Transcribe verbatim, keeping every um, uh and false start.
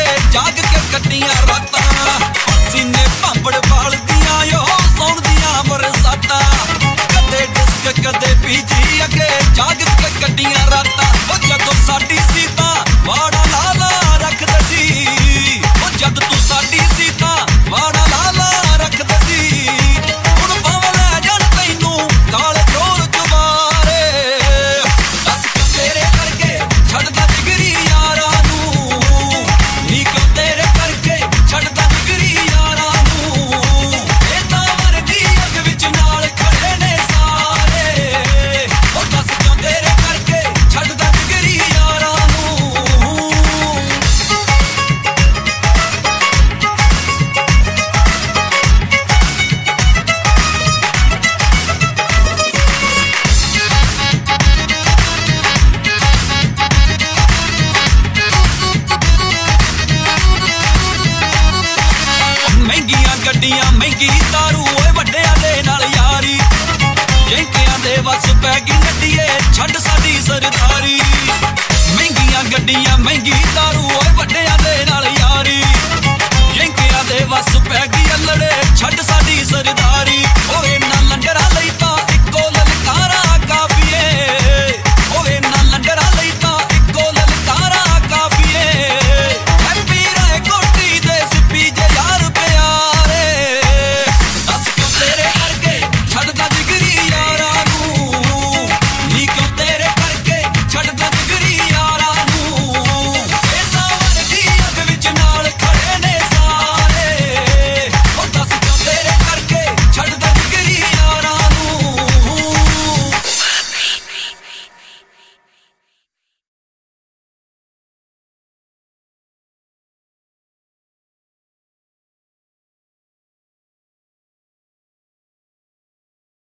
जाग के कट्टियां रातां सीने भांबड़ बालदियां यो सौण दियां बरसातां कदे डिस्क कदे पीजी अगे जाग के कट्टियां रातां ओ जदों साडी सी तां वाड़ा लाला रखदे सी ओ जद तू साडी सी तां वाड़ा लाला रखदे सी हुण भावें लै जाण तैनूं काले चोर चुबारे दस क्यों तेरे करके छड्डदा जिगरी यारां नूं नी क्यों तेरे करके छड्डदा जिगरी यारां नूं ए तां वर्दी अग विच नाल खड़े ने सारे ओ दस क्यों तेरे करके छड्डदा जिगरी यारां नूं ਮਹਿੰਗੀਆਂ ਗੱਡੀਆਂ ਮਹਿੰਗੀ ਦਾਰੂ ਓਏ ਵੱਡਿਆਂ ਦੇ ਨਾਲ ਯਾਰੀ ਜੈਂਕਿਆਂ ਦੇ ਵਸ ਪੈ ਗਈ ਨੱਡੀਏ ਛੱਡ ਸਾਡੀ ਸਰਦਾਰੀ ਮਹਿੰਗੀਆਂ ਗੱਡੀਆਂ ਮਹਿੰਗੀ ਦਾਰੂ ਓਏ ਵੱਡਿਆਂ ਦੇ ਨਾਲ ਯਾਰੀ ਜੈਂਕਿਆਂ ਦੇ ਵਸ ਪੈ ਗਈ ਅਲੜੇ ਛੱਡ ਸਾਡੀ ਸਰਦਾਰੀ ਓਏ